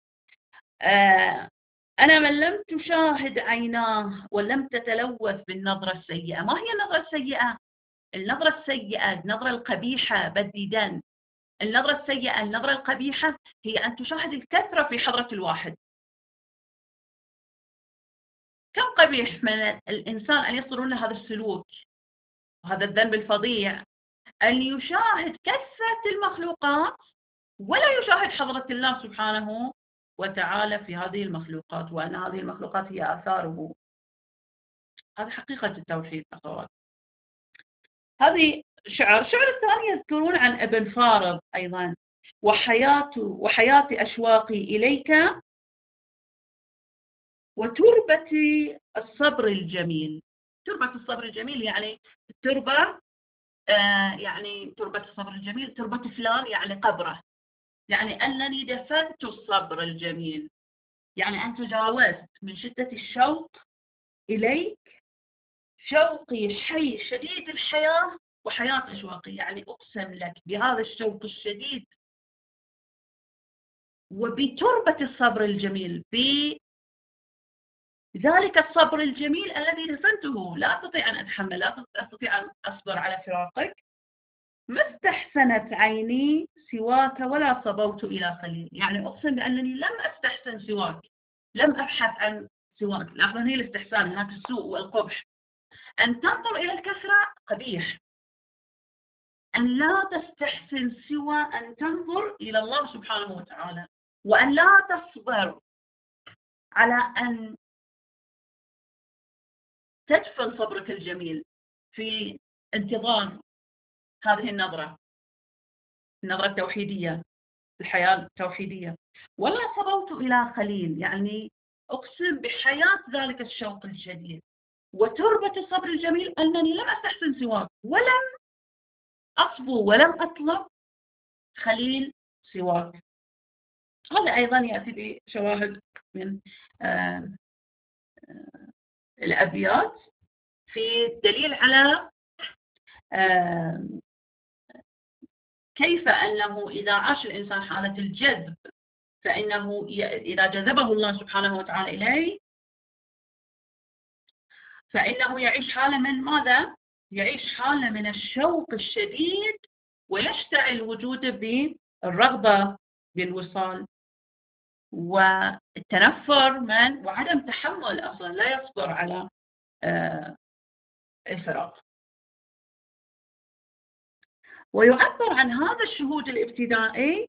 أنا من لم تشاهد عيناه ولم تتلوث بالنظرة السيئة. ما هي النظرة السيئة؟ النظرة السيئة، النظرة القبيحة بدي دن. النظرة السيئة، النظرة القبيحة هي أن تشاهد الكثرة في حضرة الواحد. كم قبيح من الإنسان أن يصل له هذا السلوك وهذا الذنب الفظيع، أن يشاهد كثرة المخلوقات ولا يشاهد حضرة الله سبحانه وتعالى في هذه المخلوقات، وأن هذه المخلوقات هي آثاره. هذه حقيقة التوحيد أخوات. هذه شعر الثاني يذكرون عن ابن فارض أيضا: وحياة أشواقي إليك وتربة الصبر الجميل. تربة الصبر الجميل يعني التربة، يعني تربة الصبر الجميل، تربة فلان يعني قبره، يعني أنني دفنت الصبر الجميل، يعني أن تجاوزت من شدة الشوق إليك، شوقي حي شديد الحياة وحياة أشواقي، يعني أقسم لك بهذا الشوق الشديد وبتربة الصبر الجميل، بذلك الصبر الجميل الذي دفنته. لا أستطيع أن أتحمل، لا أستطيع أن أصبر على فراقك. ما استحسنت عيني سواك ولا صبوت إلى خليل، يعني أقسم بأنني لم أستحسن سواك، لم أبحث عن سواك. لاحظوا هي الاستحسان، هناك السوء والقبح. أن تنظر إلى الكثرة قبيح، أن لا تستحسن سوى أن تنظر إلى الله سبحانه وتعالى، وأن لا تصبر على أن تدفن صبرك الجميل في انتظار هذه النظرة التوحيدية، الحياة التوحيدية. ولا صبوت إلى خليل، يعني أقسم بحياة ذلك الشوق الشديد وتربة الصبر الجميل أنني لم أستحسن سواك، ولم أصبو ولم أطلب خليل سواك. هذا أيضا يأتي بشواهد من الأبيات في دليل على كيف أنه إذا عاش الإنسان حالة الجذب، فإنه إذا جذبه الله سبحانه وتعالى إليه فإنه يعيش حالة من ماذا؟ يعيش حالة من الشوق الشديد، ويشتعل وجوده بالرغبة بالوصال والتنفر وعدم تحمل، أصلا لا يصبر على الفراق. ويعبر عن هذا الشهود الابتدائي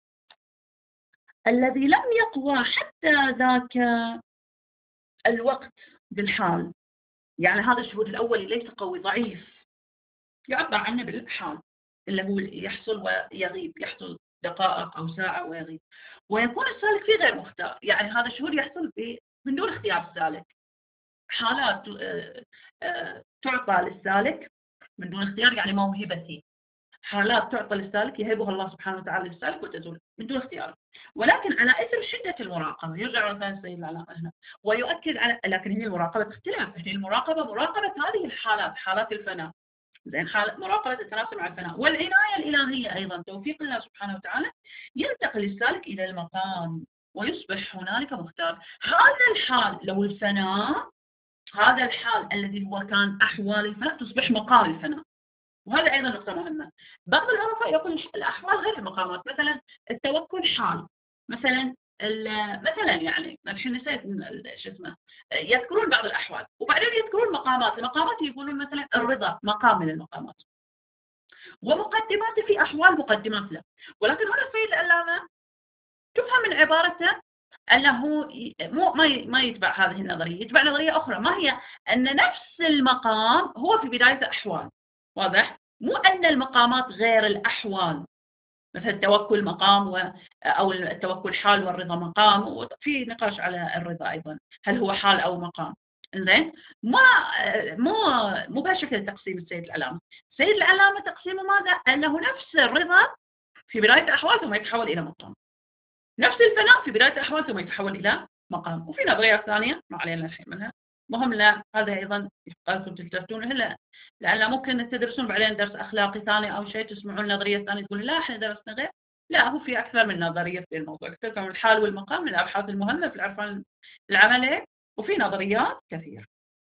الذي لم يقوى حتى ذاك الوقت بالحال، يعني هذا الشهود الأولي ليس قوي، ضعيف، يعبر عنه بالحال اللي هو يحصل ويغيب، يحصل دقائق أو ساعة ويغيب. ويكون السالك فيه غير مختار، يعني هذا الشهود يحصل من دون اختيار السالك. حالات تعطى للسالك من دون اختيار، يعني موهبتي. حالات تعطى للسالك يهبها الله سبحانه وتعالى للسالك وتزول من دون اختيار، ولكن على اثر شده المراقبه. يرجع مثلا السيد العلامه هنا ويؤكد على، لكن هي المراقبه تختلف. هي المراقبه مراقبه هذه الحالات، حالات الفناء، زين، حالة مراقبة التناسب مع الفناء. والعناية الإلهية أيضا، توفيق الله سبحانه وتعالى، ينتقل السالك إلى المقام ويصبح هنالك مختار. هذا الحال لو الفناء، هذا الحال الذي هو كان أحوال الفناء تصبح مقام الفناء. وهذا أيضا نقطة مهمة. بعض العرفاء يقول الأحوال غير المقامات. مثلا التوكل حال، مثلا مثلا يعني الحين نسيت شو اسمه، يذكرون بعض الأحوال وبعدين يذكرون مقامات. المقامات يقولون مثلا الرضا مقام من المقامات، ومقدمات في أحوال مقدمات له. ولكن هنا السيد العلامة تفهم من عبارته أنه ما يتبع هذه النظرية، يتبع نظرية أخرى. ما هي؟ أن نفس المقام هو في بداية أحوال، واضح؟ مو أن المقامات غير الأحوال. مثل التوكل مقام أو التوكل حال والرضا مقام، وفي نقاش على الرضا أيضا، هل هو حال أو مقام. إنزين، ما مو مو بهالشكل تقسيم السيد العلامة. السيد العلامة تقسيمه ماذا؟ أنه نفس الرضا في بداية أحوال ثم يتحول إلى مقام، نفس الفناء في بداية الأحوال ثم يتحول إلى مقام. وفي نظريات ثانية ما علينا الحين منها، مهم. لا، هذا أيضا يبقى تلتفتون له، لأن ممكن تدرسون بعدين درس أخلاقي ثاني أو شيء تسمعون نظرية ثانية تقول لا إحنا درسنا غير. لا، هو في أكثر من نظرية في الموضوع. كثير من الحال والمقام من الأبحاث المهمة في العرفان العملي، وفي نظريات كثير.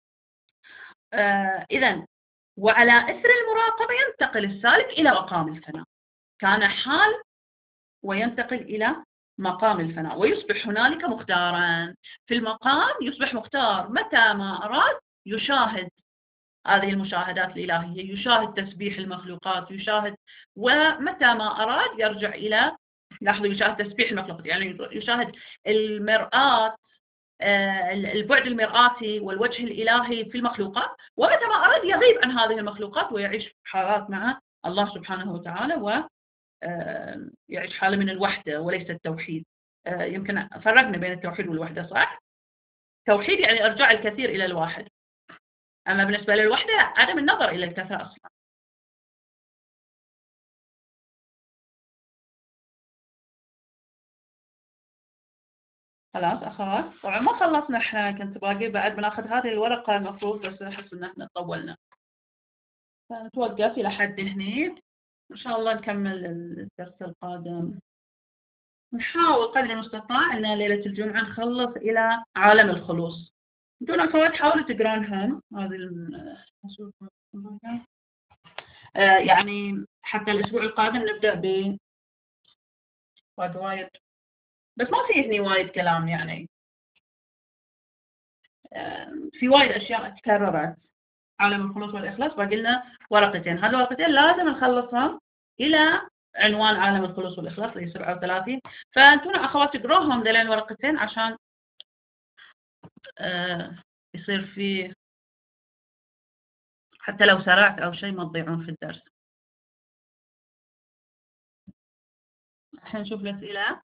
إذا وعلى إثر المراقبة ينتقل السالك إلى مقام الفناء. كان حال وينتقل إلى مقام الفناء ويصبح هنالك مختارا. في المقام يصبح مختار متى ما أراد يشاهد هذه المشاهدات الإلهية، يشاهد تسبيح المخلوقات، يشاهد، ومتى ما أراد يرجع إلى، لاحظوا، يشاهد تسبيح المخلوقات، يعني يشاهد المرآة، البعد المرآتي والوجه الإلهي في المخلوقات، ومتى ما أراد يغيب عن هذه المخلوقات ويعيش حالات مع الله سبحانه وتعالى، ويعيش حالة من الوحدة وليس التوحيد. يمكن فرقنا بين التوحيد والوحدة، صح؟ توحيد يعني إرجاع الكثير إلى الواحد، أما بالنسبة للوحدة عدم النظر إلى الكثرة أصلا. خلاص أخوات، طبعا ما خلصنا، احنا كنت باقي بعد بناخذ هذه الورقة المفروض، بس أحس إن احنا طولنا، فنتوقف إلى حد هني. إن شاء الله نكمل الدرس القادم. نحاول قدر المستطاع أن ليلة الجمعة نخلص إلى عالم الخلوص. انتم أخوات حاولوا تقرونهم هذه يعني حتى الأسبوع القادم نبدأ وايد، بس ما في هني وايد كلام يعني. في وايد أشياء تكررت. عالم الخلوص والإخلاص باقي لنا ورقتين، هذه الورقتين لازم نخلصهم إلى عنوان عالم الخلوص والإخلاص اللي 37. فأنتم أخوات تقروهم ذلين الورقتين عشان يصير في، حتى لو سرعت أو شيء ما تضيعون في الدرس. الحين نشوف الأسئلة.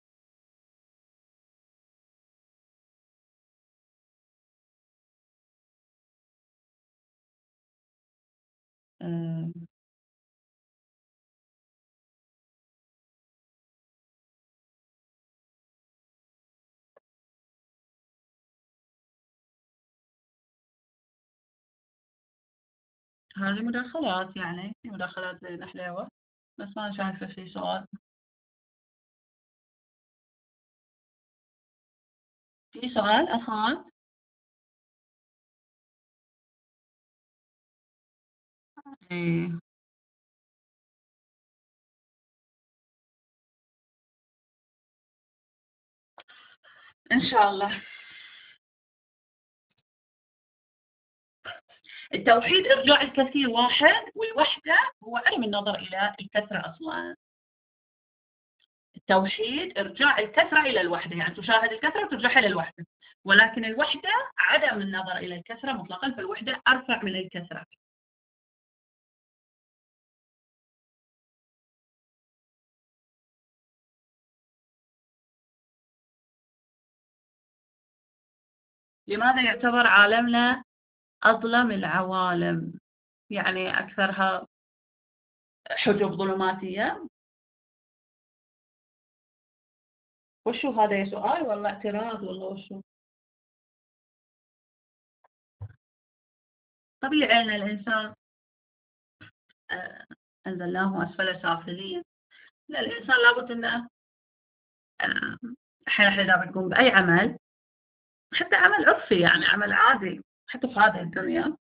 آه، هذه مداخلات، يعني في مداخلات زي الحلاوة، بس ما شايفة في سؤال. في سؤال أخوان؟ إيه. إن شاء الله. التوحيد إرجاع الكثير واحد، والوحدة هو عدم النظر إلى الكثرة أصلا. التوحيد إرجاع الكثرة إلى الوحدة، يعني تشاهد الكثرة وترجع إلى الوحدة، ولكن الوحدة عدم النظر إلى الكثرة مطلقا، فالوحدة أرفع من الكثرة. لماذا يعتبر عالمنا أظلم العوالم؟ يعني أكثرها حجب ظلماتية؟ وشو هذا سؤال ولا اعتراض ولا وشو؟ طبيعي أن الإنسان آه، أنزلناه أسفل سافلين. لا، الإنسان لابد أنه آه، الحين إحنا إذا بنقوم بأي عمل، حتى عمل عرفي يعني عمل عادي حتى في هذه الدنيا.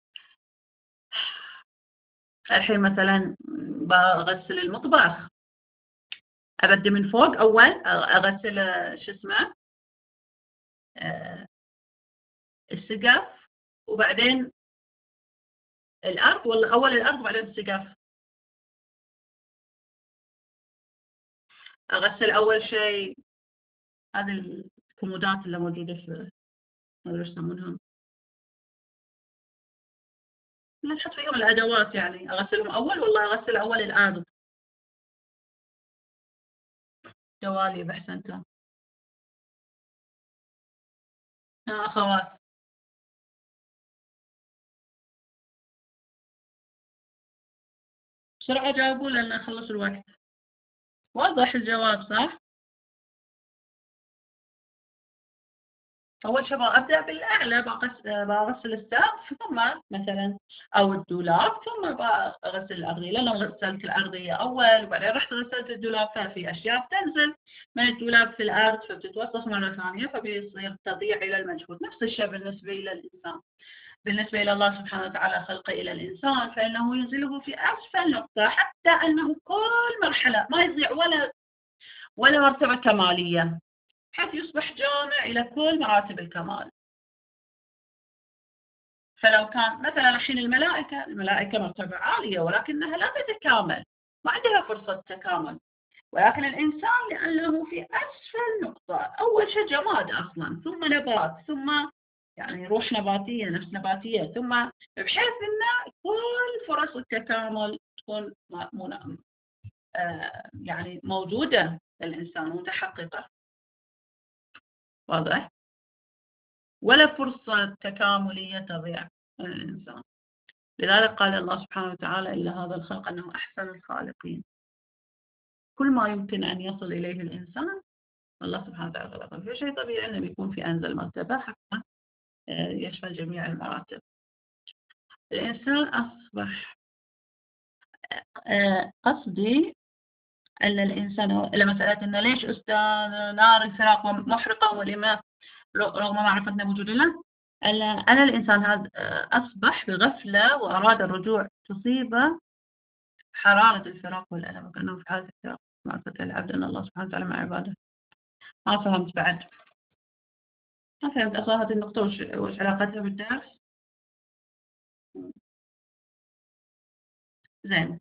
الحين مثلا بغسل المطبخ، أبدي من فوق أول أغسل شو اسمه آه، السقف، وبعدين الأرض، ولا أول الأرض وبعدين السقف؟ أغسل أول شيء هذه الكومودات اللي موجودة في، ما أدري إيش يسمونهم، اللي نحط فيهم الأدوات، يعني أغسلهم أول والله أغسل أول الأرض؟ جوالي بأحسنته. أخوات. بسرعة جاوبوا لأن أخلص الوقت. واضح الجواب صح؟ أول شيء أبدأ بالأعلى، بغسل السقف ثم مثلا أو الدولاب، ثم بغسل الأرضية، لأنه غسلت الأرضية أول وبعدين رحت غسلت الدولاب، ففي أشياء بتنزل من الدولاب في الأرض فبتتوسخ مرة ثانية، فبيصير تضييع إلى المجهود. نفس الشيء بالنسبة إلى الإنسان، بالنسبة إلى الله سبحانه وتعالى خلقه إلى الإنسان، فإنه ينزله في أسفل نقطة حتى أنه كل مرحلة ما يضيع ولا مرتبة كمالية، حتى يصبح جامع إلى كل مراتب الكمال. فلو كان مثلا الحين الملائكة مرتبة عالية ولكنها لا تتكامل، ما عندها فرصة تكامل، ولكن الإنسان لأنه في أسفل نقطة، أول شيء جماد أصلا، ثم نبات، ثم يعني روح نباتية نفس نباتية، ثم بحيث أن كل فرص التكامل تكون يعني موجودة للإنسان متحققة. واضح؟ ولا فرصة تكاملية تضيع من الإنسان. لذلك قال الله سبحانه وتعالى إلا هذا الخلق أنه أحسن الخالقين. كل ما يمكن أن يصل إليه الإنسان الله سبحانه وتعالى خلقه، في شيء طبيعي أنه بيكون في أنزل مرتبة حتى يشمل جميع المراتب. الإنسان أصبح قصدي أن الإنسان لمسألة أنه ليش أستاذ نار الفراق محرقة ولما رغم معرفتنا وجود الله، أنا الإنسان هذا أصبح بغفلة وأراد الرجوع، تصيبه حرارة الفراق والألم، وكأنه في حالة الفراق معرفة العبد أن الله سبحانه وتعالى مع عباده. ما فهمت بعد، ما فهمت أصلا هذه النقطة وش علاقتها بالدرس. زين.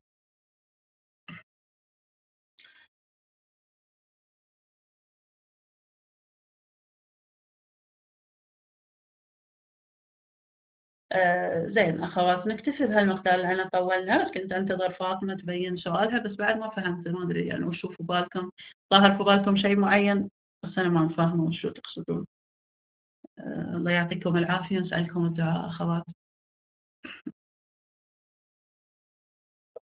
زين أخوات، نكتفي بهالمقدار لأن طولنا، بس كنت أنتظر فاطمة تبين سؤالها، بس بعد ما فهمت، ما أدري يعني وشو في بالكم، ظهر في بالكم شيء معين بس أنا ما فاهمة وشو تقصدون. الله يعطيكم العافية، نسألكم الدعاء أخوات.